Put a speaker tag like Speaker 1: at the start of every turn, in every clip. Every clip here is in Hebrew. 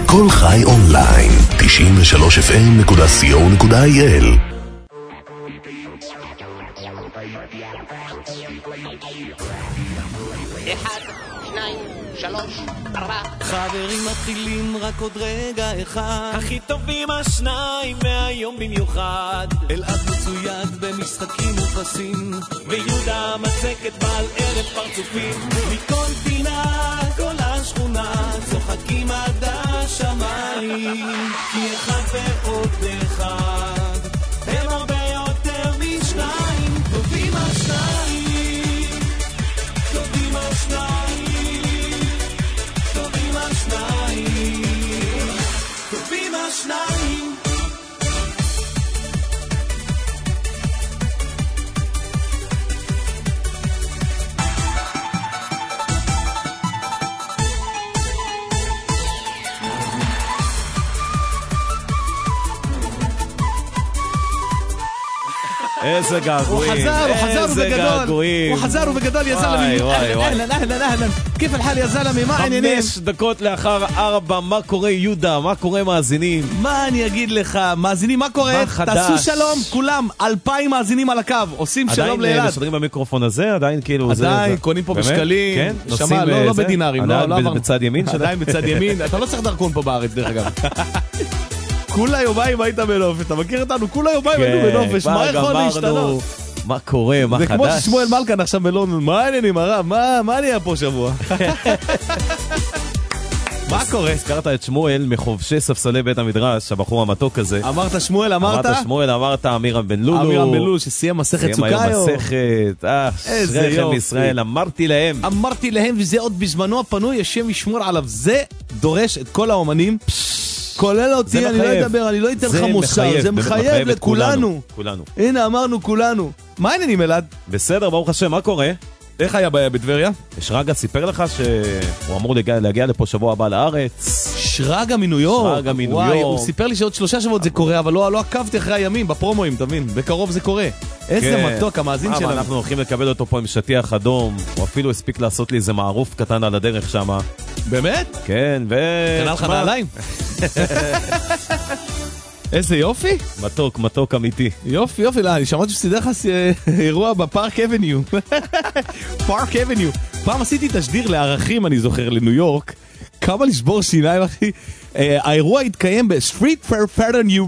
Speaker 1: כל חי אונליין, 93fm.co.il.
Speaker 2: אחד, שניים, שלוש, ארבע.
Speaker 3: חברים מתחילים רק עוד רגע אחד, הכי טובים השניים מהיום במיוחד. אלעד מצויד במשחקים ופסים, ויהודה מצקת בעל ערב פרצופים. מכל פינה כל השכונה צוחקים עד השמיים, כי אחד ועוד אחד הם הרבה יותר משניים. טובים השניים, טובים השניים, טובים השניים, טובים השניים.
Speaker 4: איזה געגועים.
Speaker 3: הוא חזר ובגדול يا زلمه. אהלן. كيف الحال يا زلمه? מה העניינים?
Speaker 4: 5 דקות לאחר 4, מה קורה יהודה? מה קורה מאזינים?
Speaker 3: מה אני אגיד לך? מאזינים, מה קורה? תעשו שלום כולם, 2,000 מאזינים על הקו, עושים שלום לאלעד.
Speaker 4: עדיין משדרים במיקרופון הזה? עדיין כאילו
Speaker 3: עדיין, קונים פה בשקלים.
Speaker 4: כן?
Speaker 3: שמע, לא בדינרים.
Speaker 4: עדיין בצד ימין?
Speaker 3: עדיין בצד ימין. אתה לא צריך דרכון פה בארץ דרך אגב. כולה יומיים היית בנופש, אתה מכיר אותנו? כולה יומיים היינו בנופש, מה יכול להשתנות?
Speaker 4: מה קורה, מה חדש?
Speaker 3: זה כמו ששמואל מלכן עכשיו בלונדון, מה העניינים הרב? מה נהיה פה שבוע? מה קורה?
Speaker 4: הזכרת את שמואל מחובשי ספסלי בית המדרש, הבחור המתוק הזה.
Speaker 3: אמרת שמואל, אמרת
Speaker 4: אמירם בן לולו.
Speaker 3: אמירם בן לולו שסיים מסכת סוכאיו.
Speaker 4: סיים היום מסכת, שריכם ישראל, אמרתי להם,
Speaker 3: וזה עוד בזמנו הפנוי, השם ישמור עליו. זה דורש את כל האומנים, כולל אותי, אני לא אדבר, אני לא אתן לך מוסר, זה מחייב לכולנו. הנה אמרנו כולנו. מה העניינים אלעד?
Speaker 4: בסדר, ברוך השם, מה קורה?
Speaker 3: איך היה בטבריה?
Speaker 4: שרגא סיפר לך שהוא אמור להגיע לפה שבוע הבא לארץ.
Speaker 3: שרגא מניו יורק.
Speaker 4: וואי,
Speaker 3: הוא סיפר לי שעוד 3 שבועות זה קורה, אבל לא עקבתי אחרי הימים, בפרומואים, תבין, בקרוב זה קורה. איזה מתוק, המאזין שלנו.
Speaker 4: אנחנו הולכים לקבל אותו פה עם שטיח אדום, הוא אפילו הספיק לעשות לי איזה מערוף קטן על הדרך שם.
Speaker 3: באמת?
Speaker 4: כן,
Speaker 3: קנה לך נעליים? איזה יופי.
Speaker 4: מתוק אמיתי.
Speaker 3: יופי, לא, אני שמעתי שסידר לך אירוע בפארק אבניו. פארק אבניו. פעם עשיתי תשדיר לערכים, אני זוכר, לניו יורק. כמה לשבור שיניים, אחי. האירוע התקיים בסטריט פרפרניו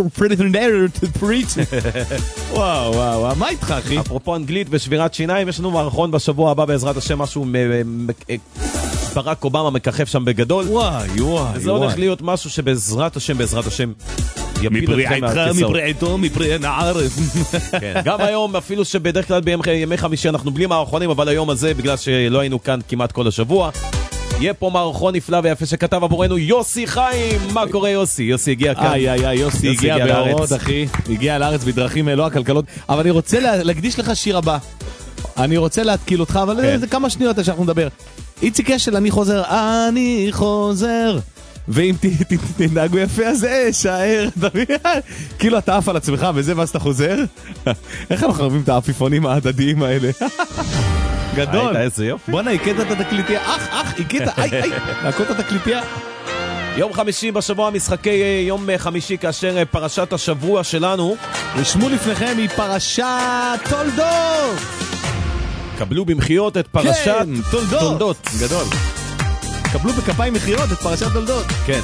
Speaker 3: וואו, מה איתך, אחי?
Speaker 4: אפרופו אנגלית ושבירת שיניים, יש לנו מערכון בשבוע הבא בעזרת השם, משהו ברק אובמה מככב שם בגדול.
Speaker 3: וואי.
Speaker 4: זה הולך להיות משהו שבעזרת השם יפיל אתכם מהכיסאות.
Speaker 3: מפרי נערף.
Speaker 4: גם היום, אפילו שבדרך כלל בימי חמישי אנחנו בלי מערכונים, אבל היום הזה, בגלל שלא היינו כאן כמעט כל השבוע, יהיה פה מערכון נפלא ויפה שכתב עבורנו יוסי חיים. מה קורה יוסי? יוסי הגיע כאן.
Speaker 3: יוסי הגיע באורות, אחי. הגיע לארץ בדרכים לא עקלקלות. אבל אני רוצה להקדיש לך שיר הבא. אני רוצה להתקיל אותך, אבל זה כמה שניות שאנחנו נדבר. איציק אשל, אני חוזר. ואם תנהגו יפה אז שער, כאילו אתה עף על עצמך וזה ואז אתה חוזר. איך אנחנו אוהבים את העפיפונים ההדדיים האלה? גדול.
Speaker 4: איזה יופי.
Speaker 3: בוא נעקד את התקליטיה. עקד, נעקוד את התקליטיה.
Speaker 4: יום חמישי בשבוע, משחקי יום חמישי, כאשר פרשת השבוע שלנו
Speaker 3: רשמו לפניכם היא פרשת תולדות.
Speaker 4: קבלו במחיות את פרשת תולדות.
Speaker 3: גדול. קבלו בכפיים מחיות את פרשת תולדות.
Speaker 4: כן.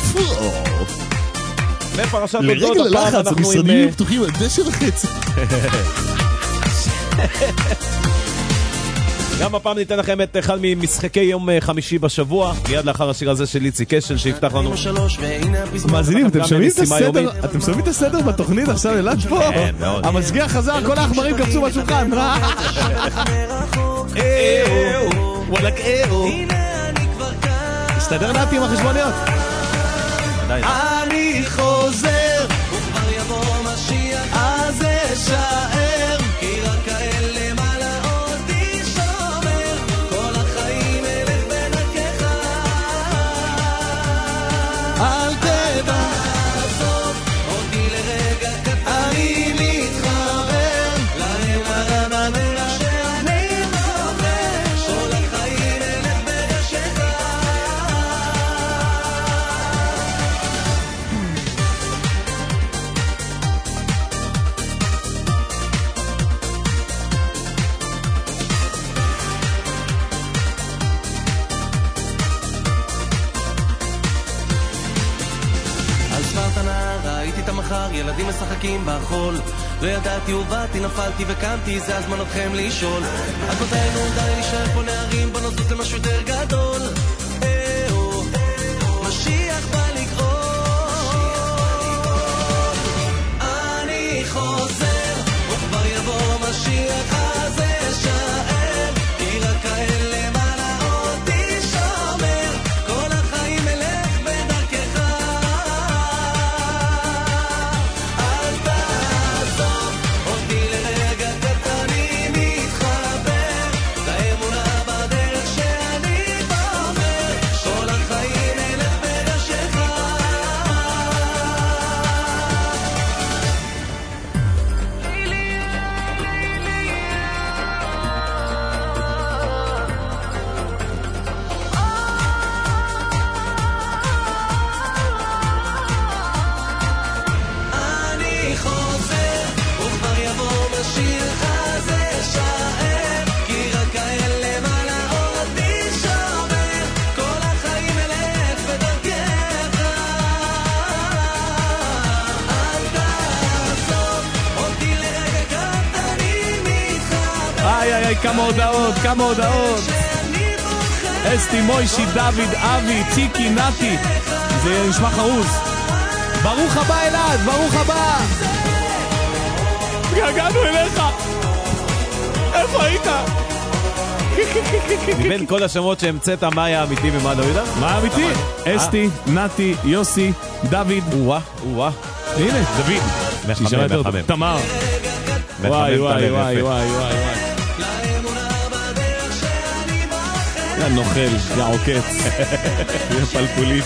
Speaker 4: בפרשת תולדות
Speaker 3: לרגע ללחץ, המשרדים פתוחים על דשא וחצי.
Speaker 4: גם הפעם ניתן לכם את אחד ממשחקי יום חמישי בשבוע, מיד לאחר השיר הזה של איציק אשל שיפתח לנו.
Speaker 3: מאזינים, אתם שומעים את הסדר? אתם שומעים את הסדר בתוכנית עכשיו? אלעד פה? המשגיח חזר, כל האחמרים קפצו בשולחן. וואלק הסתדר נעתי עם החשבוניות. אני חוזר וכבר יבוא משיח אז אשאר כי רק האלה מעלה אותי שומר כל החיים אלך בדרכך אל תעזוב אותי לרגע קטן אני מתחבר להם הרבנה שאני נובש כל החיים אלך בדרכך
Speaker 5: מחר, ילדים משחקים בחול. לא ידעתי ובאתי, נפלתי וקמתי, זה הזמן אתכם לשאול. עד מתי די להישאר פה נערים, בוא נזוז למשהו יותר גדול. משיח בא לגאול. אני חוזר, וכבר יבוא משיח הזה שער, כי רק כאלה למעלה עוד תשמר, כל החיים אלך בדרכך. אל תעזוב אותי לרגע קטני, מתחבר לאמונה בדרך שאני אומר, כל החיים אלך בדרכך. אני חוזר, וכבר יבוא משיח הזה שער, כי רק כאלה למעלה עוד תשמר, כל החיים אלך בדרכך. אל תעזוב אותי לרגע קטני, מתחבר
Speaker 3: איי, כמה הודעות.
Speaker 5: שאני בוחר.
Speaker 3: אסתי, מוישי, דוד, אבי, ציקי, נתי. זה נשמע חרוז. ברוך הבא אלעד, ברוך הבא. געגענו אליך. איפה היית?
Speaker 4: מבין כל השמות שהמצאת, מה היה אמיתי ומה לא יודע?
Speaker 3: מה אמיתי? אסתי, נתי, יוסי, דוד.
Speaker 4: וואה.
Speaker 3: הנה, דוד. שישמע יותר טוב.
Speaker 4: מחמם.
Speaker 3: תמר. וואי. יא נוכל, יא עוקץ. יא פלפולית.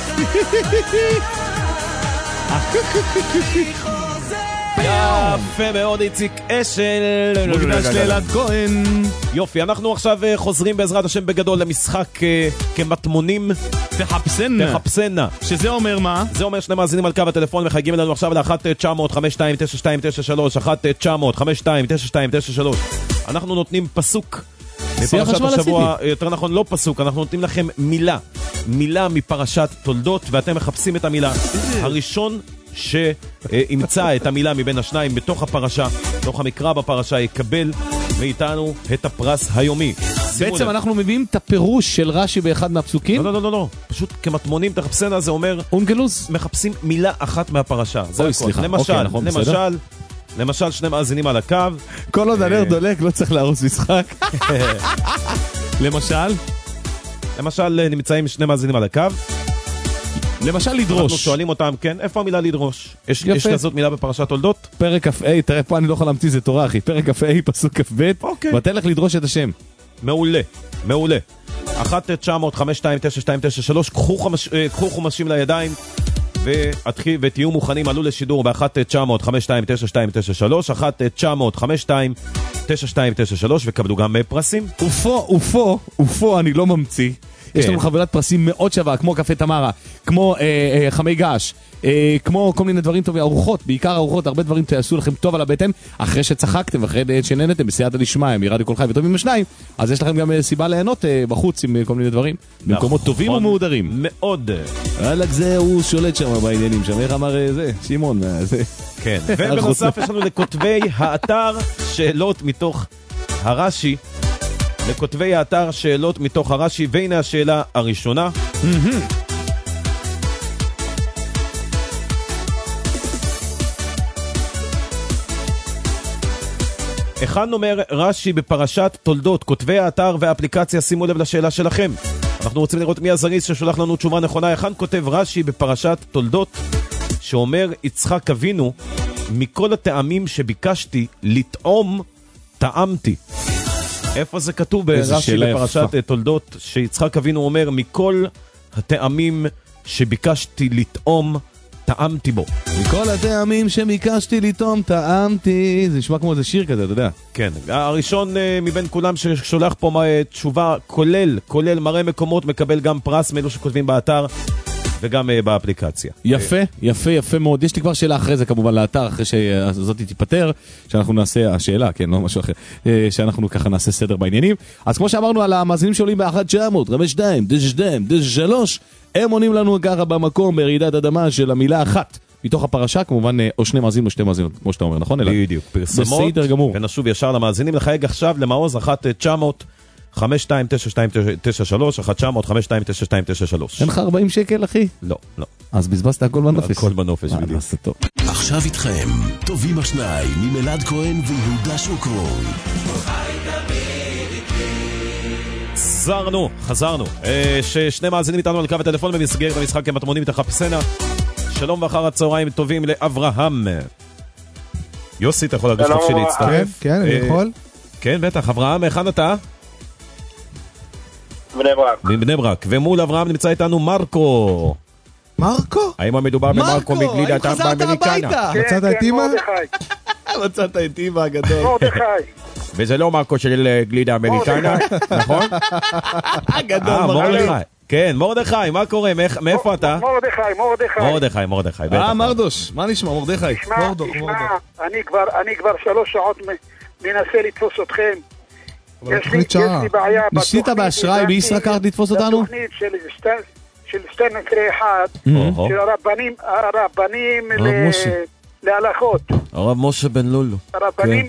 Speaker 4: יפה מאוד, איציק אשל.
Speaker 3: מוקדש לאלעד כהן.
Speaker 4: יופי, אנחנו עכשיו חוזרים בעזרת השם בגדול למשחק כמטמונים. תחפשנה.
Speaker 3: שזה אומר מה?
Speaker 4: זה אומר שני מאזינים על קו הטלפון מחייגים אלינו עכשיו ל-1-900-5292-9293, 1-900-5292-9293. אנחנו נותנים פסוק מפרשת השבוע, יותר נכון לא פסוק, אנחנו נותנים לכם מילה מפרשת תולדות, ואתם מחפשים את המילה. הראשון שימצא את המילה מבין השניים בתוך הפרשה, בתוך המקרא בפרשה, יקבל מאיתנו את הפרס היומי.
Speaker 3: בעצם אנחנו מביאים את הפירוש של רש"י באחד מהפסוקים?
Speaker 4: לא, פשוט כמטמונים תחפשנה, זה אומר
Speaker 3: אונגלוס?
Speaker 4: מחפשים מילה אחת מהפרשה.
Speaker 3: אוי, סליחה.
Speaker 4: למשל שני מאזינים על הקו.
Speaker 3: כל עוד הנר דולק לא צריך להרוס משחק. למשל
Speaker 4: נמצאים שני מאזינים על הקו.
Speaker 3: למשל לדרוש.
Speaker 4: אנחנו שואלים אותם, כן, איפה המילה לדרוש? יש כזאת מילה בפרשת תולדות?
Speaker 3: פרק כ"ה, תראה פה אני לא יכול להמציא, זה תורה אחי. פרק כ"ה, פסוק כ"ב, ואתה לך לדרוש את השם.
Speaker 4: מעולה. 1-900-5292-9293, קחו חומשים לידיים ותהיו מוכנים, עלו לשידור ב-1-900-5292-93, 1-900-5292-9293, וקבלו גם פרסים.
Speaker 3: ופו, אני לא ממציא. יש לנו חבילת פרסים מאוד שווה, כמו קפה תמרה, כמו חמי געש, כמו כל מיני דברים טובים, ארוחות, בעיקר ארוחות, הרבה דברים תעשו לכם טוב על הבטן, אחרי שצחקתם, אחרי שנהנתם בסייעתא דשמיא, מרדיו כל חי וטובים השניים, אז יש לכם גם סיבה ליהנות בחוץ עם כל מיני דברים, במקומות טובים ומהודרים.
Speaker 4: מאוד.
Speaker 3: אלק זה, הוא שולט שם בעניינים, שם איך אמר זה, שמעון, זה.
Speaker 4: כן, ובנוסף יש לנו לכותבי האתר שאלות מתוך הרש"י, לכותבי האתר שאלות מתוך הרש"י, והנה השאלה הראשונה. היכן אומר רש"י בפרשת תולדות? כותבי האתר והאפליקציה, שימו לב לשאלה שלכם. אנחנו רוצים לראות מי הזריז ששולח לנו תשובה נכונה. היכן כותב רש"י בפרשת תולדות שאומר יצחק אבינו, מכל הטעמים שביקשתי לטעום, טעמתי? איפה זה כתוב ברש"י בפרשת תולדות שיצחק אבינו אומר מכל הטעמים שביקשתי לטעום, טעמתי בו?
Speaker 3: מכל הטעמים שביקשתי לטעום, טעמתי. זה נשמע כמו איזה שיר כזה, אתה יודע.
Speaker 4: כן, הראשון מבין כולם ששולח פה תשובה כולל מראה מקומות, מקבל גם פרס מאלו שכותבים באתר וגם באפליקציה.
Speaker 3: יפה מאוד. יש לי כבר שאלה אחרי זה כמובן לאתר, אחרי שזאת תיפטר, שאנחנו נעשה, השאלה, כן, לא משהו אחר, שאנחנו ככה נעשה סדר בעניינים. אז כמו שאמרנו על המאזינים שעולים ב-1-900-52-92-93, הם עונים לנו ככה במקום ברעידת אדמה של המילה אחת מתוך הפרשה, כמובן, או שני מאזינים או שתי מאזינות, כמו שאתה אומר, נכון?
Speaker 4: בדיוק, פרסמות.
Speaker 3: בסדר גמור.
Speaker 4: ונשוב ישר למאזינים, לחייג עכשיו למעוז 1-900-529293, 1-900-529293.
Speaker 3: אין לך 40 שקל, אחי?
Speaker 4: לא, לא.
Speaker 3: אז בזבזת הכל בנופש.
Speaker 4: הכל בנופש, בדיוק.
Speaker 3: נעשה טוב.
Speaker 1: עכשיו איתכם, טובים השניים, ממלעד כהן ויהודה שוקרון.
Speaker 4: חזרנו. ששני מאזינים איתנו על קו הטלפון במסגרת המשחק המטמונים תחפשנה. שלום ואחר הצהריים טובים לאברהם. יוסי, אתה יכול להרגיש חופשי להצטרף?
Speaker 6: כן, אני יכול.
Speaker 4: כן, בטח. אברהם, היכן אתה?
Speaker 7: בני ברק.
Speaker 4: מבני ברק. ומול אברהם נמצא איתנו מרקו.
Speaker 6: מרקו?
Speaker 4: האם המדובר במרקו מגלידה
Speaker 3: האם חזרת הביתה?
Speaker 6: מצאת את אימא?
Speaker 3: מצאת את אימא הגדול.
Speaker 7: מרדכי.
Speaker 4: וזה לא מרקו של גלידה אמריקנה, נכון?
Speaker 3: הגדול
Speaker 4: מרדכי. כן, מרדכי, מה קורה? מאיפה אתה? מרדכי.
Speaker 3: מרדוש, מה נשמע? מרדכי.
Speaker 7: תשמע, אני כבר 3 שעות מנסה לתפוס אתכם. יש לי בעיה.
Speaker 3: ניסית באשראי בישראכרט לתפוס אותנו?
Speaker 7: בתוכנית של 12-1 של הרבנים להלכות.
Speaker 4: הרב משה בן לולו.
Speaker 7: הרבנים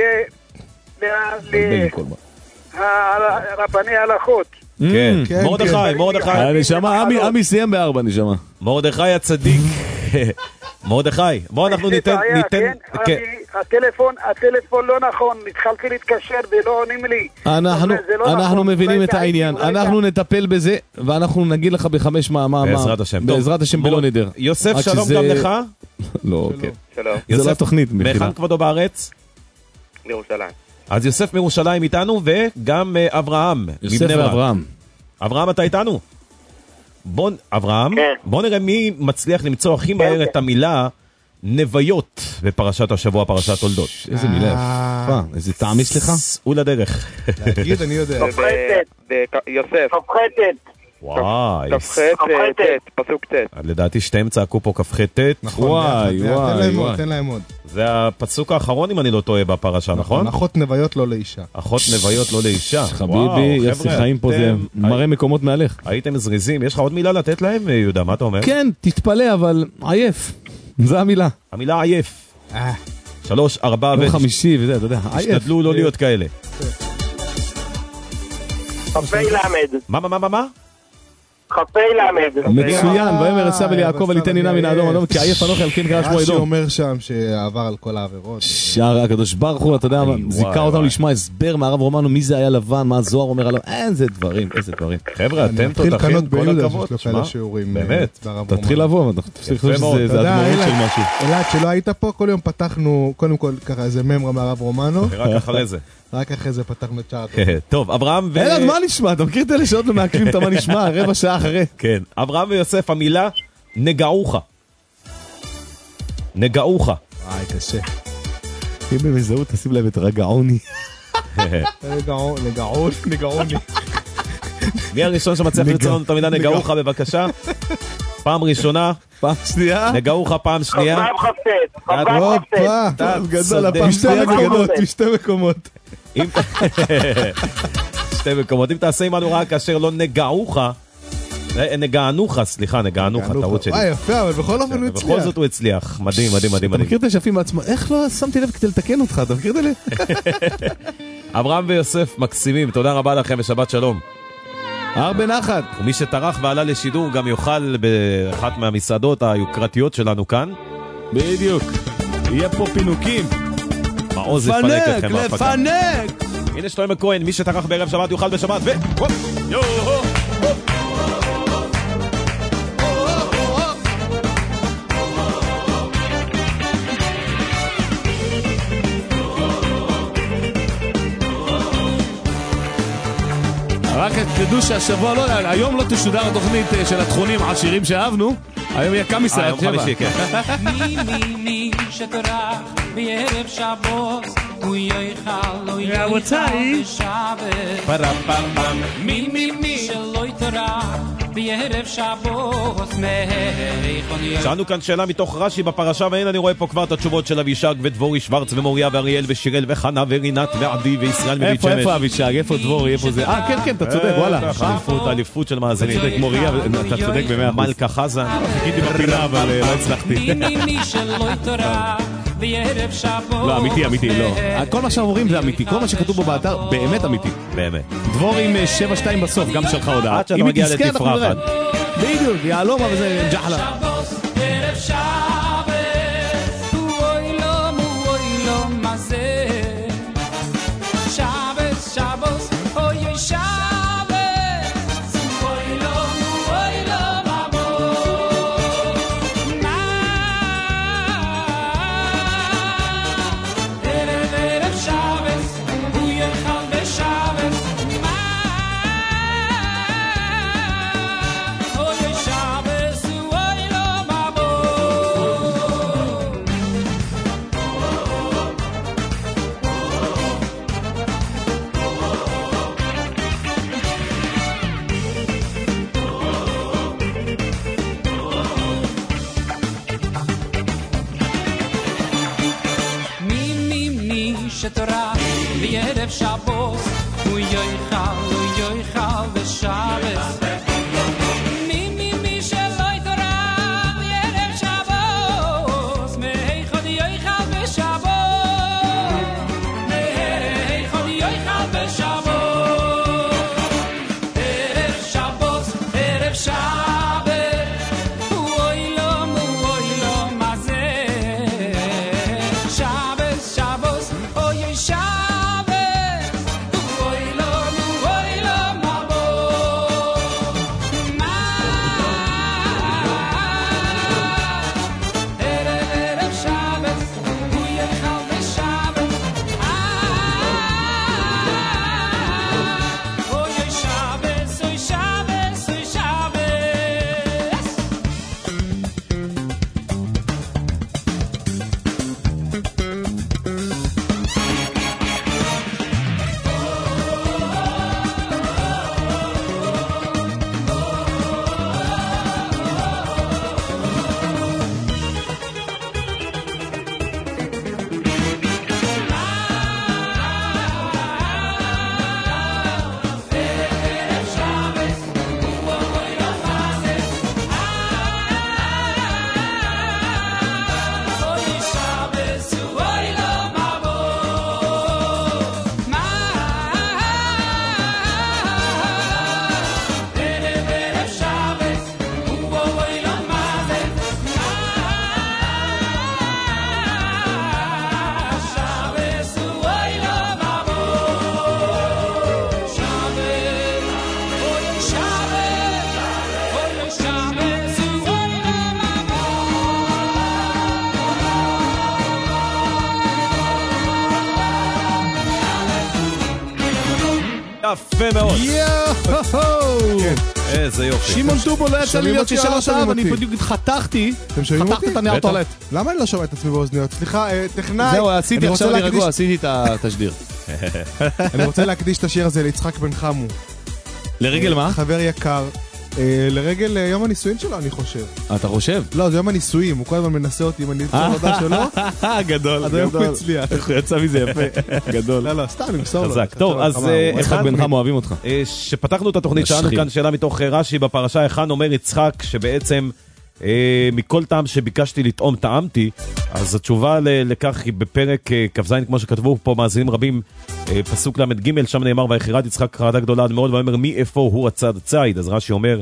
Speaker 7: רבני הלכות.
Speaker 4: כן, מרדכי.
Speaker 3: נשמה, עמי סיים ב4, נשמה.
Speaker 4: מרדכי הצדיק. מרדכי, בוא אנחנו ניתן...
Speaker 7: הטלפון לא נכון, התחלתי להתקשר ולא עונים לי.
Speaker 3: אנחנו מבינים את העניין, אנחנו נטפל בזה, ואנחנו נגיד לך ב5 מה...
Speaker 4: בעזרת השם.
Speaker 3: בעזרת השם בלא נדר.
Speaker 4: יוסף, שלום גם לך.
Speaker 3: לא, כן.
Speaker 7: שלום.
Speaker 3: זה לא התוכנית.
Speaker 4: מהיכן כבודו בארץ?
Speaker 7: מירושלים.
Speaker 4: אז יוסף מירושלים איתנו, וגם אברהם.
Speaker 3: יוסף ואברהם.
Speaker 4: אברהם, אתה איתנו? אברהם, בוא נראה מי מצליח למצוא הכי מהר את המילה נוויות בפרשת השבוע, פרשת תולדות.
Speaker 3: איזה מילה יפה, איזה טעם יש לך?
Speaker 4: סעו לדרך.
Speaker 6: להגיד, אני יודע.
Speaker 7: יוסף. כ"ח.
Speaker 4: וואי.
Speaker 7: כ"ח פסוק ט'.
Speaker 4: לדעתי שתיהם צעקו פה כ"ח ט'.
Speaker 3: וואי.
Speaker 6: תן להם עוד.
Speaker 4: זה הפסוק האחרון אם אני לא טועה בפרשה, נכון?
Speaker 6: אחות נוויות לא לאישה.
Speaker 4: אחות נוויות לא לאישה.
Speaker 3: חביבי, יוסי חיים פה זה מראה מקומות מעליך.
Speaker 4: הייתם זריזים, יש לך עוד מילה לתת להם, יהודה, מה אתה אומר?
Speaker 3: כן, תתפלא, אבל עייף. זו המילה.
Speaker 4: המילה עייף. 3, 4
Speaker 3: לא חמישי וזה, אתה יודע, עייף.
Speaker 4: השתדלו לא להיות כאלה.
Speaker 7: כ"ה למד.
Speaker 4: מה?
Speaker 7: כ"ה למד.
Speaker 3: מצוין, ויאמר עשיו אל יעקב אל יתן עינם מן האדום אדום, כי עייף אנוכי על כן קרא שמו
Speaker 6: רש"י
Speaker 3: אדום.
Speaker 6: אומר שם שעבר על כל העבירות.
Speaker 3: שער הקדוש ברוך הוא, אתה יודע, זיכה אותנו לשמוע הסבר מהרב רומנו, מי זה היה לבן, מה הזוהר אומר עליו, איזה דברים.
Speaker 4: חבר'ה, אתם תותחים, כל הכבוד. באמת,
Speaker 3: תתחיל לבוא, תפסיק לחשוב שזה הדמונות של משהו.
Speaker 6: אלעד, שלא היית פה, כל יום פתחנו, קודם כל ככה איזה ממרה מהרב רומנו.
Speaker 4: רק אחרי זה
Speaker 6: פתחנו את שער.
Speaker 4: טוב, אברהם
Speaker 3: אלעד, מה נשמע? אתה מכיר את אלה שעוד לא מעכבים את מה נשמע, רבע שעה אחרי.
Speaker 4: כן, אברהם ויוסף, המילה נגעוך.
Speaker 6: קשה.
Speaker 3: אם במזהות תשים להם את רגעוני.
Speaker 6: נגעוני.
Speaker 4: מי הראשון שמצליח למצוא לנו את המילה נגעוך, בבקשה? פעם ראשונה.
Speaker 3: פעם שנייה.
Speaker 4: נגעוך פעם שנייה.
Speaker 6: גדול, הפעם שתי מקומות.
Speaker 4: שתי מקומות. אם תעשה עמנו רק כאשר לא נגעוך, נגענוך, טעות שלי.
Speaker 6: יפה, אבל בכל אופן הוא הצליח.
Speaker 4: בכל זאת הוא הצליח. מדהים.
Speaker 3: אתה מכיר את השפים בעצמם? איך לא שמתי לב כדי לתקן אותך? אתה מכיר את זה?
Speaker 4: אברהם ויוסף מקסימים, תודה רבה לכם ושבת שלום.
Speaker 3: הרבה נחת.
Speaker 4: ומי שטרח ועלה לשידור גם יאכל באחת מהמסעדות היוקרתיות שלנו כאן.
Speaker 3: בדיוק. יהיה פה פינוקים.
Speaker 4: מעוז יפנק אתכם ההפקה.
Speaker 3: לפנק!
Speaker 4: הנה שלמה כהן, מי שטרח בערב שבת יאכל בשבת
Speaker 3: רק תדעו שהשבוע לא, היום לא תשודר התוכנית של התכונים העשירים שאהבנו, היום יהיה כמה מסעד,
Speaker 4: היום חמישי, כן.
Speaker 8: מי שטרח בערב שבות, הוא יאכל, לא יאכל בשבת. מי שלא יטרח בערב שבוס מייחון
Speaker 4: שאלנו כאן שאלה מתוך רש"י בפרשה, והנה אני רואה פה כבר את התשובות של אבישג ודבורי, שוורץ ומוריה ואריאל ושירל וחנה ורינת ועדי וישראל מבית שמש.
Speaker 3: איפה אבישג? איפה דבורי? איפה זה? כן, אתה צודק, וואלה.
Speaker 4: אליפות של מאזינים.
Speaker 3: אתה צודק, מוריה, אתה צודק ב100%.
Speaker 4: מלכה חזן.
Speaker 3: חיכיתי בפינה, אבל לא הצלחתי.
Speaker 8: מי שלא יתורה בערב שבוס.
Speaker 3: לא, אמיתי, לא. כל מה שאומרים זה אמיתי, כל מה שכתוב בו באתר באמת אמיתי.
Speaker 4: באמת.
Speaker 3: דבורי עם 7-2 בסוף, גם שלך הודעה.
Speaker 4: עד שאתה מגיע לתפרחת.
Speaker 3: בדיוק, יעלום, אבל זה ג'חלה.
Speaker 8: ערב שבס, אוי לא, מה זה? שבס, אוי שבס, אוי לא, מה בוא? ערב שבס, הוא יחל בשבס, אוי שבס, אוי לא, מה מי שתורה בערב שבוס הוא יאכל בשבס מי שלא יתורה בערב שבוס מהיכון יאכל בשבוס ערב שבס אוי לא מה זה שבס אוי שבס אוי לא מה בוא ערב שבס הוא יאכל בשבס אוי שבס
Speaker 4: יפה מאוד. איזה יופי.
Speaker 3: שמעון טובו לא יצא לי להיות ששלוש שעה, אני בדיוק חתכתי את הנייר טואלט.
Speaker 6: למה אני לא שומע את עצמי באוזניות? סליחה, טכנאי.
Speaker 3: זהו, עשיתי עכשיו לרגוע, עשיתי את התשדיר.
Speaker 6: אני רוצה להקדיש את השיר הזה ליצחק בן חמו.
Speaker 3: לרגל מה?
Speaker 6: חבר יקר. לרגל יום הנישואין שלו, אני חושב.
Speaker 3: אתה חושב?
Speaker 6: לא, זה יום הנישואין, הוא כל הזמן מנסה אותי אם אני אצא לדע שלו.
Speaker 3: גדול,
Speaker 6: עד היום הוא הצליח.
Speaker 3: איך הוא יצא מזה יפה, גדול.
Speaker 6: לא, סתם, נמסור לו.
Speaker 4: טוב, אז
Speaker 3: יצחק בן חמו אוהבים אותך.
Speaker 4: שפתחנו את התוכנית שלנו כאן, שאלה מתוך רש"י בפרשה, היכן אומר יצחק שבעצם מכל טעם שביקשתי לטעום טעמתי, אז התשובה לכך היא בפרק כ"ז, כמו שכתבו פה מאזינים רבים, פסוק למד ג', שם נאמר, ויחרד יצחק חרדה גדולה עד מאוד, ואומר מי איפה הוא הצד ציד, אז רש"י אומר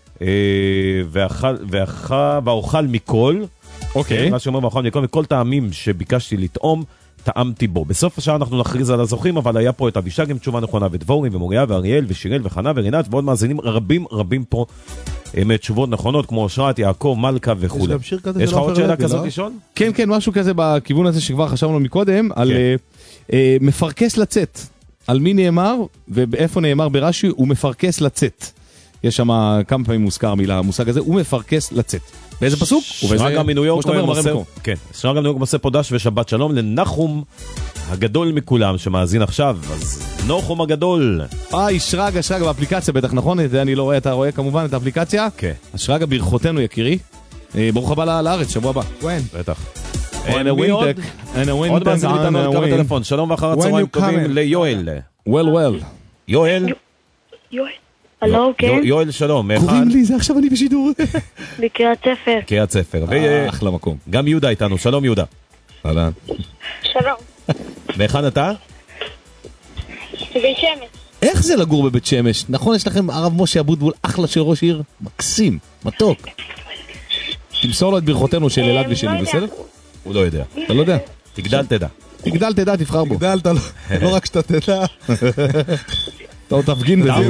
Speaker 4: ואוכל מכל,
Speaker 3: אוקיי,
Speaker 4: רש"י אומר ואוכל מכל, מכל טעמים שביקשתי לטעום טעמתי בו. בסוף השעה אנחנו נכריז על הזוכים, אבל היה פה את אבישג עם תשובה נכונה, ודבורי ומוריה ואריאל ושירל וחנה ורינת, ועוד מאזינים רבים פה עם תשובות נכונות, כמו אושרת, יעקב, מלכה וכו'. יש לך עוד שאלה כזאת לשאול?
Speaker 3: כן, משהו כזה בכיוון הזה שכבר חשבנו מקודם, על מפרקס לצאת. על מי נאמר, ואיפה נאמר ברש"י, הוא מפרקס לצאת. יש שם כמה פעמים מוזכר המילה, המושג הזה, הוא מפרקס לצאת. באיזה פסוק?
Speaker 4: שרגא מניו יורק עושה פה דש ושבת שלום לנחום הגדול מכולם שמאזין עכשיו, אז נוחום הגדול.
Speaker 3: שרגא באפליקציה בטח, נכון? את זה אני לא רואה, אתה רואה כמובן את האפליקציה?
Speaker 4: כן.
Speaker 3: אז שרגא ברכותינו יקירי. ברוך הבא לארץ, שבוע הבא.
Speaker 4: בטח.
Speaker 3: מי עוד?
Speaker 4: עוד מאזין איתנו על קו הטלפון. שלום ואחר הצהריים טובים ליואל. יואל.
Speaker 9: הלו, כן?
Speaker 4: יואל, שלום.
Speaker 3: קוראים לי, זה עכשיו אני בשידור.
Speaker 9: בקריית ספר.
Speaker 4: קריית ספר.
Speaker 3: אחלה מקום.
Speaker 4: גם יהודה איתנו. שלום יהודה.
Speaker 3: אהלן.
Speaker 9: שלום.
Speaker 4: ואיכן אתה?
Speaker 9: בבית שמש.
Speaker 3: איך זה לגור בבית שמש? נכון, יש לכם הרב משה אבוטבול, אחלה של ראש עיר, מקסים, מתוק. תמסור לו את ברכותינו של אלעד ושלי, בסדר?
Speaker 4: הוא לא יודע.
Speaker 3: אתה לא יודע?
Speaker 4: תגדל תדע.
Speaker 3: תגדל תדע, תבחר בו.
Speaker 6: תגדל, לא רק שאתה תדע.
Speaker 3: אתה תפגין בזה.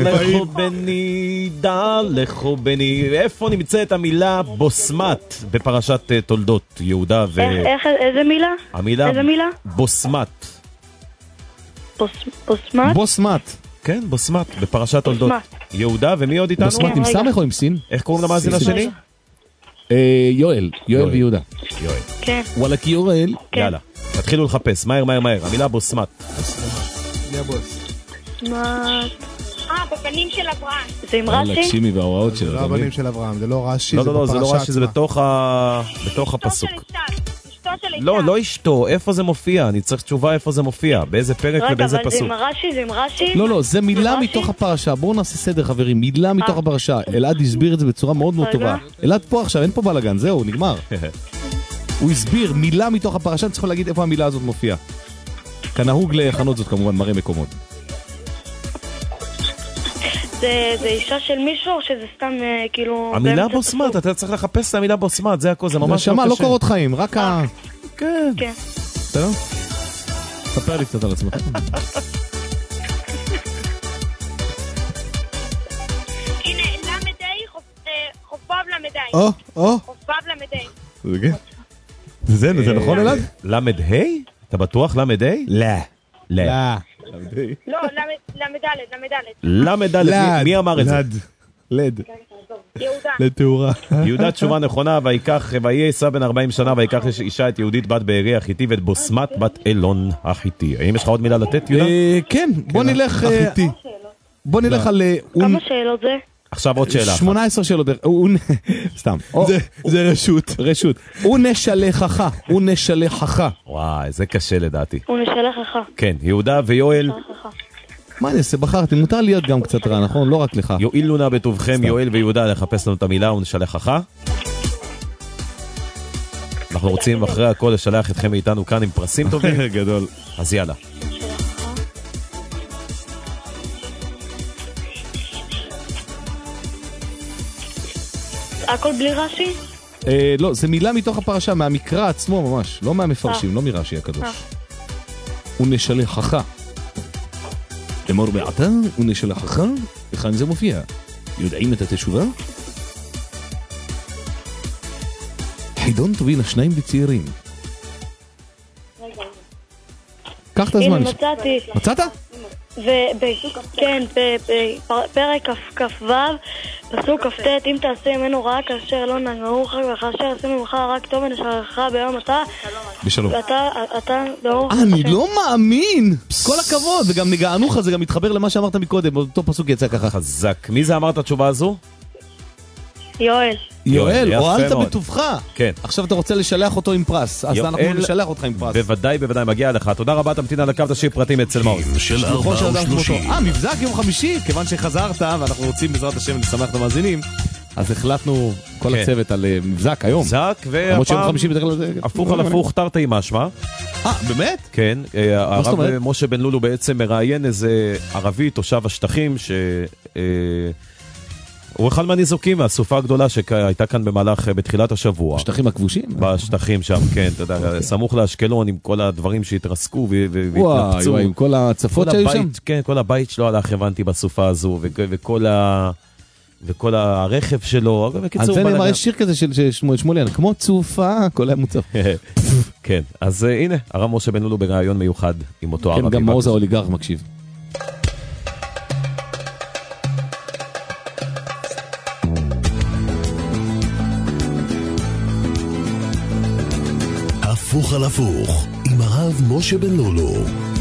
Speaker 4: דע לכו בני. איפה נמצאת המילה בוסמת בפרשת תולדות יהודה ו...
Speaker 9: איזה מילה?
Speaker 4: המילה
Speaker 9: איזה מילה?
Speaker 4: בוסמת.
Speaker 9: בוסמת?
Speaker 3: בוסמת.
Speaker 4: כן, בוסמת בפרשת תולדות יהודה, ומי עוד איתנו?
Speaker 3: בוסמת עם סמך או עם סין?
Speaker 4: איך קוראים למאזין השני?
Speaker 3: יואל ויהודה.
Speaker 4: יואל.
Speaker 9: כן.
Speaker 3: וואלק יואל.
Speaker 4: יאללה, תתחילו לחפש, מהר, המילה בוסמת.
Speaker 6: מי הבוס?
Speaker 9: בפנים של אברהם. זה עם רש"י?
Speaker 3: להגשימי וההוראות שלו.
Speaker 6: זה הבנים של אברהם, זה לא רש"י, זה
Speaker 4: לא,
Speaker 6: בפרשה
Speaker 4: זה לא רש"י, זה בתוך הפסוק. לא אשתו, איפה זה מופיע? אני צריך תשובה איפה זה מופיע, באיזה פרק ובאיזה פסוק.
Speaker 9: רגע, אבל זה עם רש"י?
Speaker 3: לא, זה מילה מתוך הפרשה. בואו נעשה סדר חברים, מילה מתוך הפרשה. אלעד הסביר את זה בצורה מאוד מאוד טובה. אלעד פה עכשיו, אין פה בלגן, זהו, נגמר. הוא הסביר מילה מתוך הפרשה, צריך להגיד איפה המילה הזאת מופיעה. כנהוג לחנות זאת כמובן, מראה מקומות.
Speaker 9: זה אישה של מישהו או שזה סתם כאילו...
Speaker 4: המילה בוסמת, אתה צריך לחפש את המילה בוסמת, זה הכל, זה ממש לא קשה.
Speaker 3: נשמה, לא קורות חיים, רק ה...
Speaker 4: כן.
Speaker 3: בסדר? ספר לי קצת על עצמך.
Speaker 9: הנה, למדי, חופב למדי. חופב למדי.
Speaker 3: זה נכון אלעד?
Speaker 4: למד ה'? אתה בטוח למד ה'?
Speaker 3: לא.
Speaker 9: לא,
Speaker 4: למדלת, מי אמר את זה?
Speaker 3: לד.
Speaker 9: יהודה.
Speaker 3: לתאורה.
Speaker 4: יהודה תשובה נכונה, ויהיה עשיו בן 40 שנה, ויקח אישה את יהודית בת בארי החיתי ואת בוסמת בת אלון החיתי. האם יש לך עוד מילה לתת יהודה?
Speaker 3: כן, בוא נלך על...
Speaker 9: כמה שאלות זה?
Speaker 4: עכשיו עוד שאלה.
Speaker 3: 18 שאלות. סתם.
Speaker 6: זה רשות.
Speaker 3: הוא נשלחך.
Speaker 4: וואי, זה קשה לדעתי.
Speaker 9: הוא נשלחך.
Speaker 4: כן, יהודה ויואל.
Speaker 3: מה אני אעשה? בחרתי, מותר להיות גם קצת רע, נכון? לא רק לך.
Speaker 4: יועילו נא בטובכם, יואל ויהודה, לחפש לנו את המילה, הוא נשלחך. אנחנו רוצים אחרי הכל לשלח אתכם מאיתנו כאן עם פרסים טובים.
Speaker 3: גדול.
Speaker 4: אז יאללה.
Speaker 9: הכל בלי רש"י?
Speaker 3: לא, זה מילה מתוך הפרשה, מהמקרא עצמו ממש, לא מהמפרשים, לא מרש"י הקדוש. ונשלחך. אמור בעתה, ונשלחך, וכאן זה מופיע. יודעים את התשובה? חידון טובין השניים וצעירים. קח את הזמן.
Speaker 9: הנה, מצאתי.
Speaker 3: מצאת?
Speaker 9: כן, בפרק כ"ו, פסוק כ"ט, אם תעשה ממנו רע כאשר לא נגעוך, וכאשר עשינו ממך רק טוב ונשלחך ביום אתה
Speaker 3: בשלום.
Speaker 9: ואתה באור
Speaker 3: אני לא מאמין! כל הכבוד, וגם נגענוך, זה גם מתחבר למה שאמרת מקודם, אותו פסוק יצא ככה.
Speaker 4: חזק. מי זה אמר את התשובה הזו?
Speaker 9: יואל,
Speaker 3: הועלת בטובך.
Speaker 4: כן.
Speaker 3: עכשיו אתה רוצה לשלח אותו עם פרס, אז אנחנו נשלח אותך עם פרס.
Speaker 4: בוודאי, מגיע לך. תודה רבה, תמתין על הקו, תשאיר פרטים אצל מעוז.
Speaker 3: מבזק יום חמישי, כיוון שחזרת, ואנחנו רוצים בעזרת השם לשמח את המאזינים, אז החלטנו כל הצוות על מבזק היום.
Speaker 4: מבזק, והפעם הפוך על הפוך, תרתי משמע.
Speaker 3: באמת?
Speaker 4: כן, הרב משה בן לולו בעצם מראיין איזה ערבי, תושב השטחים, הוא אחד מהניזוקים מהסופה הגדולה שהייתה כאן בתחילת השבוע.
Speaker 3: בשטחים הכבושים?
Speaker 4: בשטחים שם, כן, אתה יודע, סמוך לאשקלון עם כל הדברים שהתרסקו והתנפצו.
Speaker 3: וואי, עם כל הצפות שהיו שם?
Speaker 4: כן, כל הבית שלו הלך, הבנתי, בסופה הזו, וכל הרכב שלו.
Speaker 3: על זה נאמר, יש שיר כזה של שמואליאן, כמו צופה, כל המוצב.
Speaker 4: כן, אז הנה, הרב משה בן לולו ברעיון מיוחד עם אותו ערבי.
Speaker 3: כן, גם מעוז האוליגרך מקשיב.
Speaker 1: הפוך על הפוך עם הרב משה בן לולו.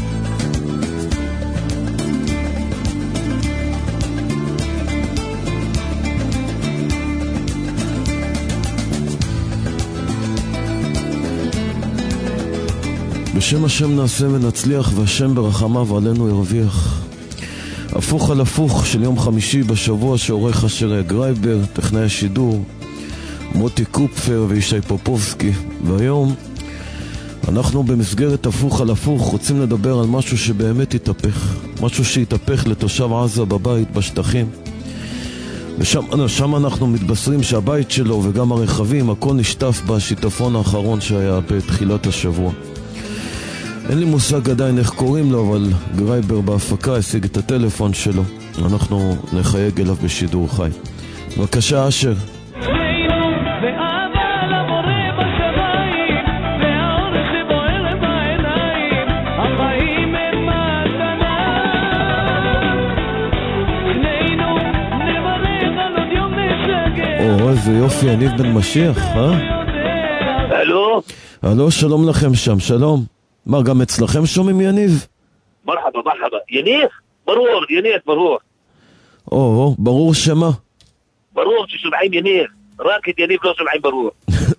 Speaker 1: בשם השם נעשה ונצליח, והשם ברחמיו עלינו ירוויח. הפוך על הפוך של יום חמישי בשבוע, שעורך אשר גרייבר, טכנאי השידור מוטי קופפר וישי פופובסקי. והיום אנחנו במסגרת הפוך על הפוך רוצים לדבר על משהו שבאמת התהפך, משהו שהתהפך לתושב עזה בבית בשטחים, ושם אנחנו מתבשרים שהבית שלו וגם הרכבים, הכל נשטף בשיטפון האחרון שהיה בתחילת השבוע. אין לי מושג עדיין איך קוראים לו, אבל גרייבר בהפקה השיג את הטלפון שלו. אנחנו נחייג אליו בשידור חי. בבקשה, אשר. איזה יופי, יניב בן משיח,
Speaker 10: הלו?
Speaker 1: הלו, שלום לכם שם, שלום. מה, גם אצלכם שומעים יניב?
Speaker 10: מרחבה, יניב? ברור, יניב, ברור.
Speaker 1: ברור שמה?
Speaker 10: ברור ששומעים יניב, רק את יניב לא שומעים ברור.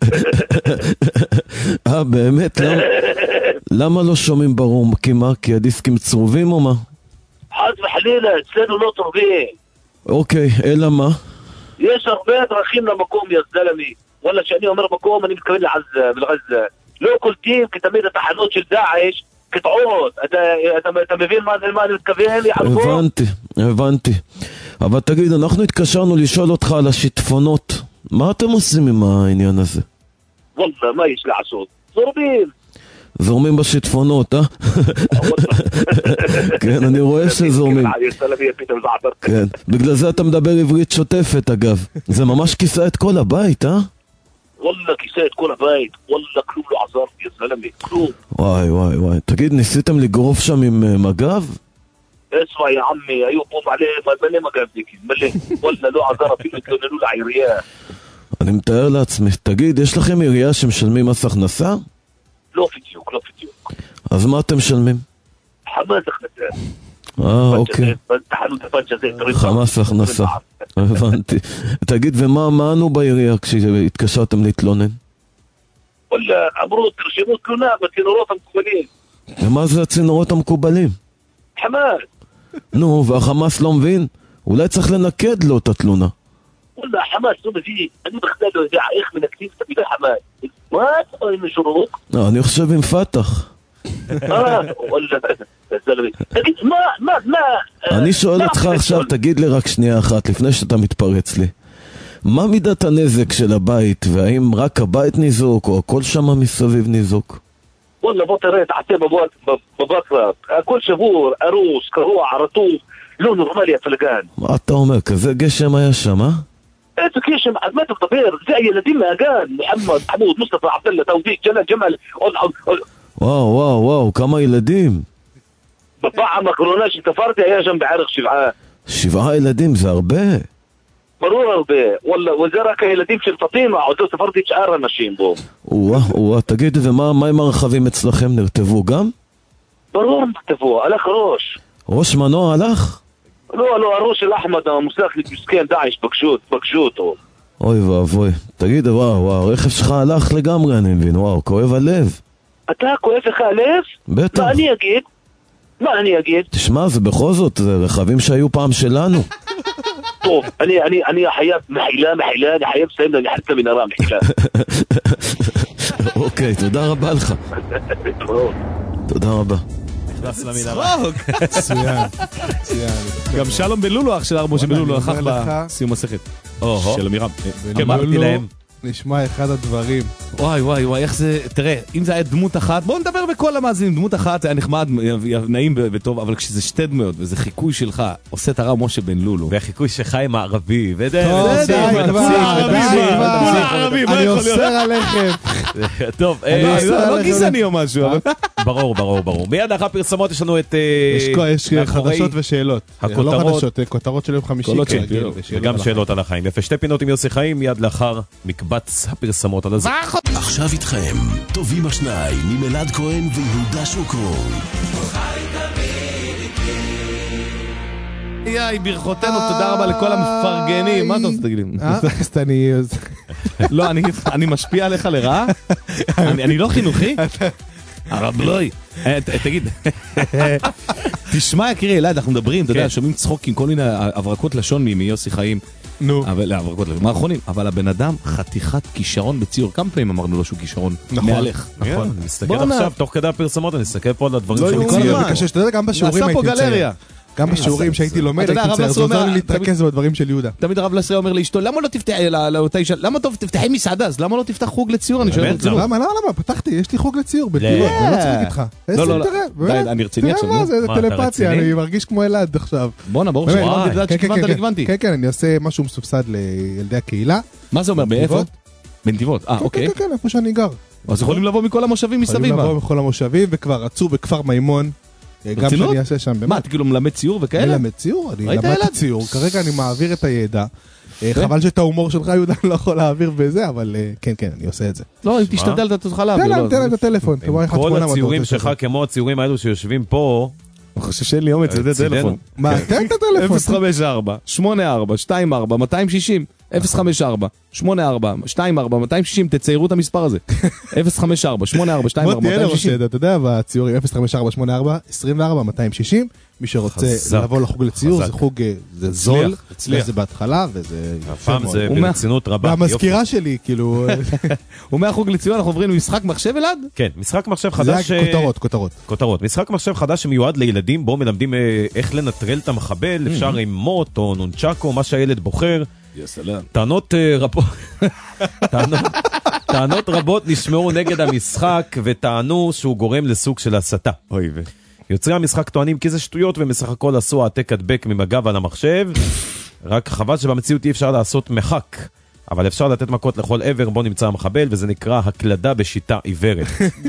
Speaker 1: באמת? למה לא שומעים ברור? כי מה? כי הדיסקים צרובים או מה?
Speaker 10: חד וחלילה, אצלנו לא צרובים.
Speaker 1: אוקיי, אלא מה?
Speaker 10: יש הרבה דרכים למקום, יא זלמי. וואלה, שאני אומר מקום, אני מתכוון לעזה. לא קולטים, כי תמיד התחנות של דאעש קטעות. אתה מבין מה אני מתכוון?
Speaker 1: הבנתי. אבל תגיד, אנחנו התקשרנו לשאול אותך על השיטפונות. מה אתם עושים עם העניין הזה?
Speaker 10: וואלה, מה יש לעשות? זורמים בשיטפונות,
Speaker 1: כן, אני רואה שזורמים. כן, בגלל זה אתה מדבר עברית שוטפת, אגב. זה ממש כיסה את כל הבית,
Speaker 10: וואלה, כיסה את כל הבית. וואלה, כלום לא עזר, יא זלמי, כלום.
Speaker 1: וואי. תגיד, ניסיתם לגרוף שם עם מג"ב?
Speaker 10: אסמע, יא עמי, היו פה מלא מג"בניקים, מלא. וואלה, לא עזר, אפילו התלוננו לעירייה.
Speaker 1: אני מתאר לעצמי. תגיד, יש לכם עירייה שמשלמים מס הכנסה?
Speaker 10: לא בדיוק.
Speaker 1: אז מה אתם משלמים?
Speaker 10: חמאס הכנסה.
Speaker 1: אוקיי. חמאס הכנסה. הבנתי. תגיד, ומה ענו בעירייה כשהתקשרתם להתלונן?
Speaker 10: וואלה, אמרו, תרשמו תלונה בצינורות המקובלים.
Speaker 1: ומה זה הצינורות המקובלים?
Speaker 10: חמאס.
Speaker 1: נו, והחמאס לא מבין? אולי צריך לנקד לו את התלונה.
Speaker 10: וואלה, חמאס לא מבין. אני בכלל לא יודע איך מנקדים את המילה חמאס. מה? אין שורוק?
Speaker 1: אני חושב עם פתח.
Speaker 10: וואלה, תגיד, מה?
Speaker 1: אני שואל אותך עכשיו, תגיד לי רק שנייה אחת, לפני שאתה מתפרץ לי. מה מידת הנזק של הבית, והאם רק הבית ניזוק, או הכל שם מסביב ניזוק?
Speaker 10: וואלה, בוא תראה, תעשה בבקרה, הכל שבור, ארוס, קרוע, רטוב, לא נורמלי הפלגן.
Speaker 1: מה אתה אומר, כזה גשם היה שם,
Speaker 10: איזה גשם, אז מה אתה מדבר? זה הילדים מהגן, מוחמד, חמוד, מוסטפא, עבדאללה, תאופיק, ג'מל,
Speaker 1: וואו, כמה ילדים.
Speaker 10: בפעם האחרונה שספרתי היה שם בערך 7.
Speaker 1: 7 ילדים, זה הרבה.
Speaker 10: ברור הרבה, וואלה, וזה רק הילדים של פטימה, עוד לא ספרתי את שאר אנשים בו.
Speaker 1: תגיד, ומה עם הרכבים אצלכם, נרטבו גם?
Speaker 10: ברור נרטבו, הלך ראש.
Speaker 1: ראש מנוע הלך?
Speaker 10: לא, הראש של אחמד המוסלח מסכן דאעש, פגשו אותו.
Speaker 1: אוי ואבוי, תגיד, וואו, הרכב שלך הלך לגמרי, אני מבין, וואו, כואב הלב.
Speaker 10: אתה כואב לך הלב?
Speaker 1: בטח.
Speaker 10: מה אני אגיד?
Speaker 1: תשמע, זה בכל זאת, זה רכבים שהיו פעם שלנו.
Speaker 10: טוב, אני חייב מחילה, אני חייב לסיים להנחת למנהרה, מחילה.
Speaker 1: אוקיי, תודה רבה לך. תודה רבה.
Speaker 4: נכנס למנהרה.
Speaker 6: מצוין.
Speaker 3: גם שלום בלולו, אח של משה בלולו, נכח בסיום מסכת של אמירם.
Speaker 4: אמרתי להם.
Speaker 6: נשמע אחד הדברים.
Speaker 3: וואי, איך זה, תראה, אם זה היה דמות אחת, בואו נדבר בכל המאזינים, דמות אחת, זה היה נחמד, נעים וטוב, אבל כשזה 2 דמויות, וזה חיקוי שלך, עושה את הרב משה בן לולו.
Speaker 4: והחיקוי שחיים הערבי,
Speaker 6: אני אוסר עליכם.
Speaker 4: טוב,
Speaker 3: לא גזעני או משהו.
Speaker 4: ברור. מיד אחר פרסמות יש לנו את...
Speaker 6: יש חדשות ושאלות. לא חדשות, כותרות של יום חמישי.
Speaker 4: וגם שאלות על החיים. יפה, 2 פינות עם יוסי חיים, מיד לאחר מקבץ מרבץ הפרסמות על הזה.
Speaker 11: עכשיו איתכם, טובים השניים, עם אלעד כהן ויהודה שוקרון.
Speaker 3: יאי, ברכותינו, תודה רבה לכל המפרגנים. מה אתה רוצה תגיד לי? לא, אני משפיע עליך לרעה? אני לא חינוכי? הרב לוי, תגיד, תשמע יקרי אלעד, אנחנו מדברים, אתה יודע, שומעים צחוק עם כל מיני הברקות לשון מיוסי חיים. נו. הברקות לשון, מערכונים, אבל הבן אדם חתיכת כישרון בציור, כמה פעמים אמרנו לו שהוא כישרון מהלך.
Speaker 4: נכון, אני מסתכל עכשיו, תוך כדי הפרסמות, אני מסתכל פה על הדברים שאני צייר.
Speaker 6: בקשה, שאתה יודע, גם בשיעורים הייתי מצייר. גם בשיעורים שהייתי לומד, הייתי מצייר, זה עוזר לי להתרכז בדברים של יהודה.
Speaker 3: תמיד הרב לסרי אומר לאשתו, למה לא תפתחי מסעדה? אז למה לא תפתח חוג לציור? אני שואל ברצינות.
Speaker 6: למה? פתחתי, יש לי חוג לציור בטבעות, אני לא צריך איתך.
Speaker 3: לא, אני רציני עכשיו.
Speaker 6: תראה מה, זה טלפתיה, אני מרגיש כמו אלעד עכשיו.
Speaker 3: בוא'נה, ברור שכיוונתי.
Speaker 6: כן, אני עושה משהו מסובסד לילדי הקהילה.
Speaker 3: מה זה אומר? באיפה? בנתיבות. אוקיי.
Speaker 6: כן, איפה שאני גר.
Speaker 3: אז יכולים לבוא מכל המושבים מסביב.
Speaker 6: יכולים לבוא מכל המושבים, וכבר רצו בכפר מימון. גם שאני אעשה שם.
Speaker 3: מה, אתה כאילו מלמד ציור וכאלה?
Speaker 6: מלמד ציור, אני למדתי ציור. כרגע אני מעביר את הידע. חבל שאת ההומור שלך יהודה לא יכול להעביר בזה, אבל כן, אני עושה את זה.
Speaker 3: לא, אם תשתדל אתה תוכל להעביר.
Speaker 6: תן להם את הטלפון.
Speaker 4: כל הציורים שלך כמו הציורים האלו שיושבים פה,
Speaker 3: אני חושב שאין לי אומץ לתת טלפון.
Speaker 6: מה, תן את הטלפון.
Speaker 3: 054 84 24 260 054 84 24 260, תציירו את המספר הזה. 054 84 24 260.
Speaker 6: אתה יודע, בציורים 054 84 24 260, מי שרוצה לבוא לחוג לציור, זה חוג, זה זול, זה בהתחלה, וזה
Speaker 4: הפעם זה ברצינות רבה.
Speaker 6: והמזכירה שלי, כאילו...
Speaker 3: ומהחוג לציור אנחנו עוברים למשחק מחשב אלעד?
Speaker 4: כן, משחק מחשב חדש...
Speaker 6: זה כותרות.
Speaker 4: משחק מחשב חדש שמיועד לילדים, בו מלמדים איך לנטרל את המחבל, אפשר עם מוט או נונצ'קו, מה שהילד בוחר. טענות רבות נשמעו נגד המשחק וטענו שהוא גורם לסוג של הסתה. יוצרי המשחק טוענים כי זה שטויות ומסך הכל עשו העתק הדבק ממגב על המחשב, רק חבל שבמציאות אי אפשר לעשות מחק, אבל אפשר לתת מכות לכל עבר בו נמצא המחבל, וזה נקרא הקלדה בשיטה עיוורת.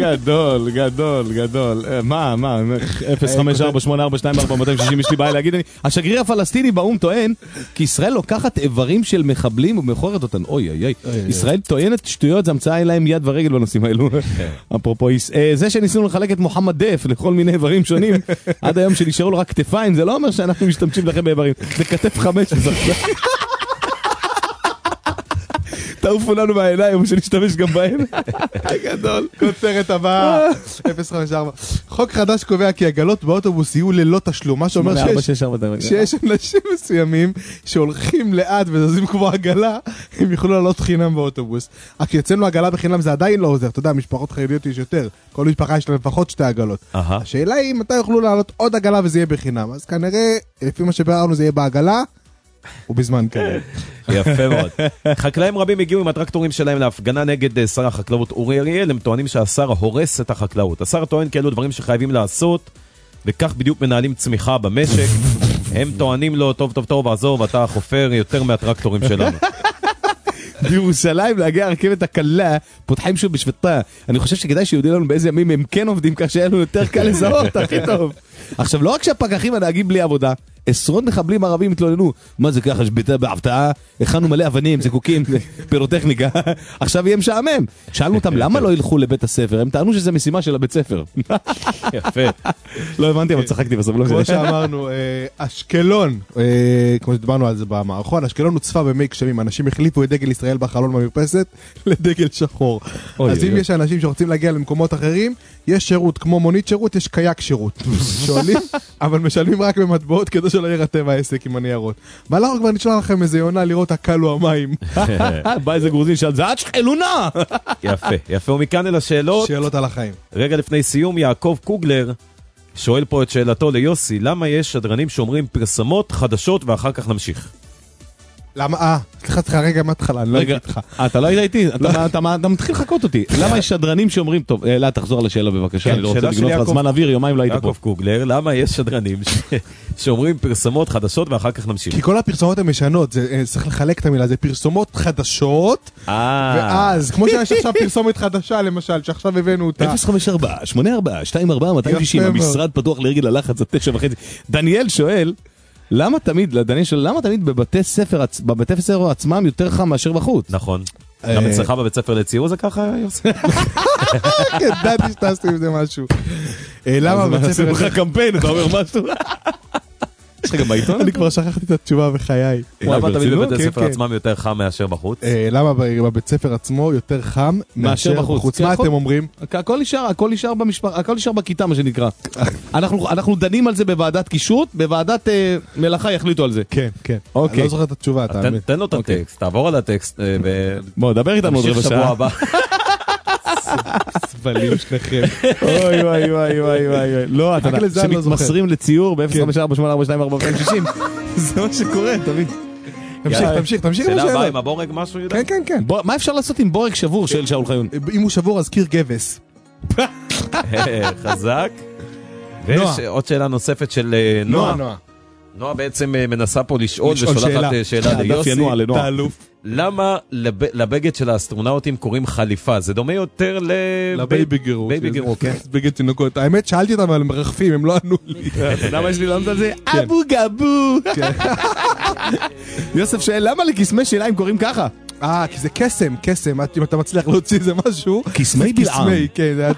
Speaker 3: גדול. מה? 054-84-24-260 יש לי בעיה להגיד. השגריר הפלסטיני באום טוען כי ישראל לוקחת איברים של מחבלים ומכורת אותן. אוי. ישראל טוענת שטויות, זה המצאה להם יד ורגל בנושאים האלו. אפרופו, זה שניסינו לחלק את מוחמד דף לכל מיני איברים שונים, עד היום שנשארו לו רק כתפיים, זה לא אומר שאנחנו משתמשים לכם באיברים. זה כתף 5. תעופו לנו מהעיניים שנשתמש גם בהם.
Speaker 6: גדול. כותרת הבאה 054. חוק חדש קובע כי עגלות באוטובוס יהיו ללא תשלום, מה שאומר שיש אנשים מסוימים שהולכים לאט וזזים כמו עגלה, הם יוכלו לעלות חינם באוטובוס. רק יצאנו עגלה בחינם זה עדיין לא עוזר, אתה יודע, משפחות חרדיות יש יותר, כל משפחה יש לה לפחות 2 עגלות. השאלה היא מתי יוכלו לעלות עוד עגלה וזה יהיה בחינם, אז כנראה לפי מה שביררנו זה יהיה בעגלה ובזמן כאלה.
Speaker 4: יפה מאוד. חקלאים רבים הגיעו עם הטרקטורים שלהם להפגנה נגד שר החקלאות אורי אריאל. הם טוענים שהשר הורס את החקלאות. השר טוען כי אלו דברים שחייבים לעשות, וכך בדיוק מנהלים צמיחה במשק. הם טוענים לו, טוב, עזוב, אתה חופר יותר מהטרקטורים שלנו.
Speaker 3: בירושלים להגיע הרכבת הקלה, פותחים שוב בשבטה. אני חושב שכדאי שיודעים לנו באיזה ימים הם כן עובדים, כך שיהיה לנו יותר קל לזהות, הכי טוב. עכשיו, לא רק שהפקחים הנהגים בלי עבודה, עשרות מחבלים ערבים התלוננו, מה זה ככה, שביתה בהפתעה, הכנו מלא אבנים, זיקוקים, פירוטכניקה, עכשיו יהיה משעמם. שאלנו אותם למה לא ילכו לבית הספר, הם טענו שזה משימה של הבית ספר.
Speaker 4: יפה.
Speaker 3: לא הבנתי, אבל צחקתי בסבלו.
Speaker 6: כמו שאמרנו, אשקלון, כמו שדיברנו על זה במערכון, אשקלון הוצפה במי גשמים, אנשים החליפו את דגל ישראל בחלון במרפסת לדגל שחור. אז אם יש אנשים שרוצים להגיע למקומות אחרים, יש שירות, כמו מונית שירות, יש קייק שירות. שואלים, אבל משלמים רק במטבעות כדי שלא ירטב העסק עם הניירות. ואנחנו כבר נשלח לכם איזה יונה לראות הקלו המים.
Speaker 3: בא איזה גרוזין של זה, אלונה!
Speaker 4: יפה, ומכאן אל השאלות.
Speaker 6: שאלות על החיים.
Speaker 4: רגע לפני סיום, יעקב קוגלר שואל פה את שאלתו ליוסי, למה יש שדרנים שאומרים פרסמות חדשות ואחר כך נמשיך?
Speaker 6: למה? סליחה, רגע, מהתחלה, אני לא הייתי איתך.
Speaker 3: אתה לא היית איתי, אתה מתחיל לחכות אותי. למה יש שדרנים שאומרים, טוב, לא, תחזור על השאלה בבקשה, אני לא רוצה לגנוב לך זמן אוויר, יומיים לא היית פה.
Speaker 4: יעקב קוגלר, למה יש שדרנים שאומרים פרסמות חדשות ואחר כך נמשיך?
Speaker 6: כי כל הפרסומות הן משנות, צריך לחלק את המילה, זה פרסומות חדשות, ואז, כמו שיש עכשיו פרסומת חדשה, למשל, שעכשיו הבאנו אותה.
Speaker 3: 054-24-24-260, המשרד פתוח לרגל הלחץ, 9:30. דניאל שואל, למה תמיד בבתי ספר עצמם יותר חם מאשר בחוץ?
Speaker 4: נכון. גם אצלך בבית ספר לציור זה ככה, יוסי?
Speaker 6: ידעתי שתעשו עם זה משהו. למה בבית ספר...
Speaker 3: עושים לך קמפיין, אתה אומר משהו? יש לך גם בעיתון?
Speaker 6: אני כבר שכחתי את התשובה בחיי.
Speaker 4: למה תמיד בבית הספר עצמם יותר חם מאשר בחוץ?
Speaker 6: למה בבית ספר עצמו יותר חם מאשר בחוץ? מה אתם אומרים?
Speaker 3: הכל נשאר בכיתה, מה שנקרא. אנחנו דנים על זה בוועדת קישוט, בוועדת מלאכה יחליטו על זה.
Speaker 6: כן, כן. אני לא זוכר את התשובה.
Speaker 4: תן לו את הטקסט, תעבור על הטקסט.
Speaker 3: בוא, דבר איתנו עוד רבע שעה.
Speaker 6: סבלים שניכם.
Speaker 3: אוי וואי וואי וואי וואי. לא, אתה יודע, שמתמסרים לציור ב-054-842-460. זה מה שקורה, תמיד.
Speaker 6: תמשיך.
Speaker 4: שאלה הבאה עם הבורג משהו, ידע?
Speaker 6: כן, כן.
Speaker 3: מה אפשר לעשות עם בורג שבור של שאול חיון?
Speaker 6: אם הוא שבור אז קיר גבס.
Speaker 4: חזק. ויש עוד שאלה נוספת של נועה. נועה בעצם מנסה פה לשאול ושולחת שאלה ליוסי. למה לבגד של האסטרונאוטים קוראים חליפה? זה דומה יותר
Speaker 6: לבייבי גירו.
Speaker 4: בייבי גירו, כן.
Speaker 6: בגד תינוקות. האמת, שאלתי אותם על מרחפים, הם לא ענו לי.
Speaker 3: למה יש לי לענות על זה? אבו גבו. יוסף שואל, למה לקסמי שיניים קוראים ככה?
Speaker 6: כי זה קסם, אם אתה מצליח להוציא איזה משהו.
Speaker 3: קסמי בלעם.
Speaker 6: כן, זה היה...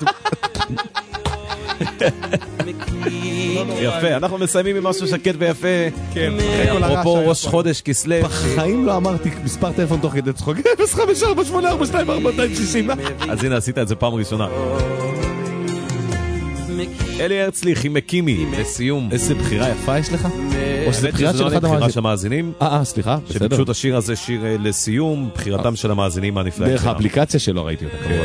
Speaker 4: יפה, אנחנו מסיימים עם משהו שקט ויפה.
Speaker 6: כן,
Speaker 4: אפרופו ראש חודש כסלו.
Speaker 3: בחיים לא אמרתי מספר טלפון תוך כדי צחוק. 054-842-460.
Speaker 4: אז הנה, עשית את זה פעם ראשונה. אלי הרצליך עם מקימי, לסיום.
Speaker 3: איזה בחירה יפה יש לך? או שזה בחירה של אחד
Speaker 4: בחירה של המאזינים.
Speaker 3: סליחה, בסדר.
Speaker 4: שפשוט השיר הזה שיר לסיום, בחירתם של המאזינים הנפלאים.
Speaker 3: דרך האפליקציה שלו ראיתי אותה כמובן.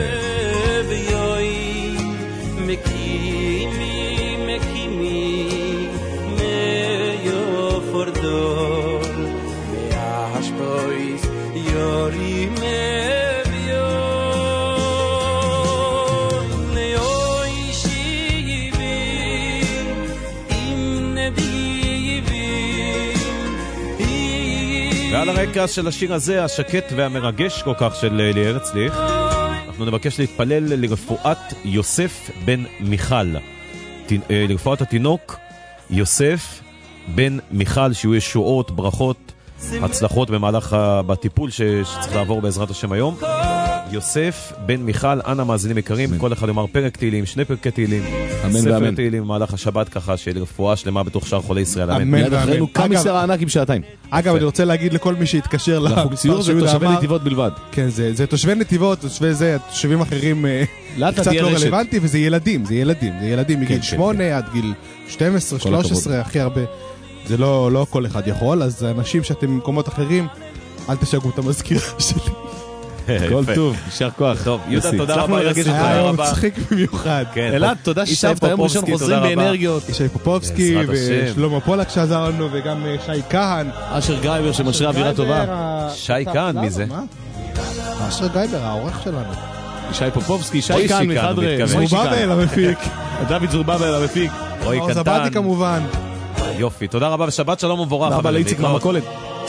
Speaker 4: ועל הרקע של השיר הזה, השקט והמרגש כל כך של אלי הרצליך, אנחנו נבקש להתפלל לרפואת יוסף בן מיכל, לרפואת התינוק יוסף בן מיכל, שיהיו ישועות, ברכות, הצלחות במהלך בטיפול שצריך לעבור בעזרת השם היום. יוסף בן מיכל, אנא מאזינים יקרים, כל אחד יאמר פרק תהילים, 2 פרקי תהילים, ספר תהילים במהלך השבת, ככה של רפואה שלמה בתוך שאר חולי ישראל.
Speaker 6: אמן ואמן.
Speaker 3: קמיסר הענק עם שעתיים.
Speaker 6: אגב, אני רוצה להגיד לכל מי שהתקשר
Speaker 3: ציור זה תושבי נתיבות בלבד.
Speaker 6: כן, זה תושבי נתיבות, תושבים אחרים קצת לא רלוונטי, וזה ילדים, זה ילדים מגיל 8 עד גיל 12, 13, הכי הרבה. זה לא כל אחד יכול, אז אנשים שאתם במקומות אחרים, אל תשגעו את המזכירה שלי.
Speaker 3: כל טוב, נשאר כוח.
Speaker 4: טוב, יהודה, תודה רבה, יוסי, תודה רבה.
Speaker 6: מצחיק במיוחד.
Speaker 3: אלעד, תודה ששבת היום ראשון חוזרים באנרגיות.
Speaker 6: ישי פופובסקי ושלמה פולק שעזר לנו, וגם שי כהן.
Speaker 3: אשר גרייבר שמשרה אווירה טובה.
Speaker 4: שי כהן, מי זה?
Speaker 6: אשר גרייבר, העורך שלנו.
Speaker 3: ישי פופובסקי, שי כהן מחדרה.
Speaker 6: זרובבל המפיק.
Speaker 3: דוד זרובבל המפיק.
Speaker 4: רועי קנטן.
Speaker 6: זבדי כמובן.
Speaker 4: יופי, תודה רבה ושבת שלום ומבורך.
Speaker 3: תודה רבה לאיציק מהמכולת.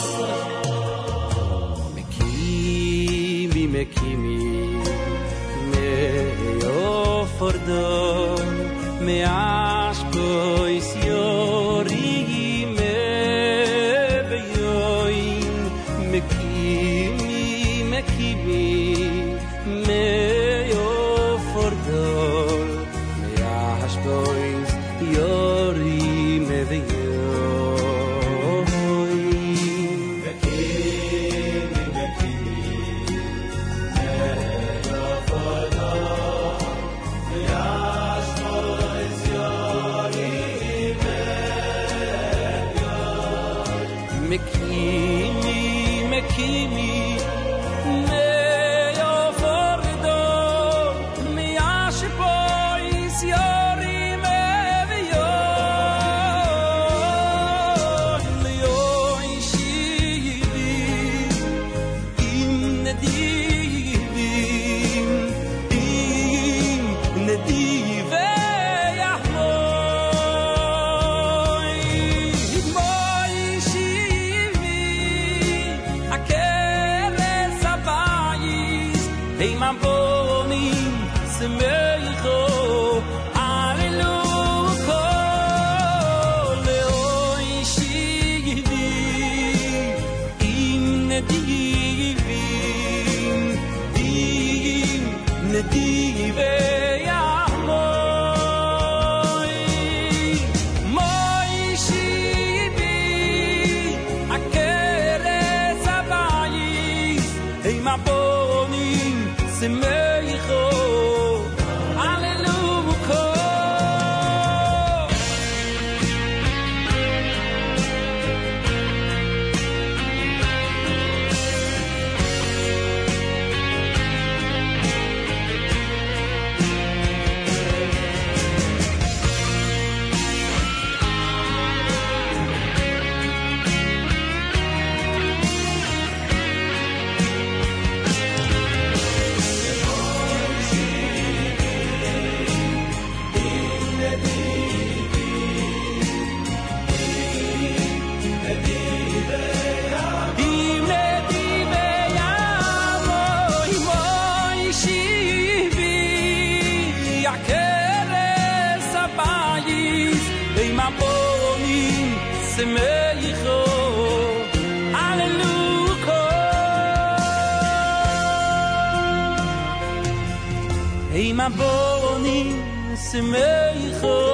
Speaker 5: מקימי מאופורדו מאשקויס יורי מביוין מקימי מאופורדו מאשקויס יורי מביוין Mekimi meyo fordo mi ashpois yori meyo yo ishidi in nedive Hey, my boni, semecho, alleluia, leoi shigdi, in divin,
Speaker 8: נדיבי עמוי מוי שיבי הכרס הבייס עם הבונים שמחו הללוקו Semeicho Hallelujah Hey my boni Semeicho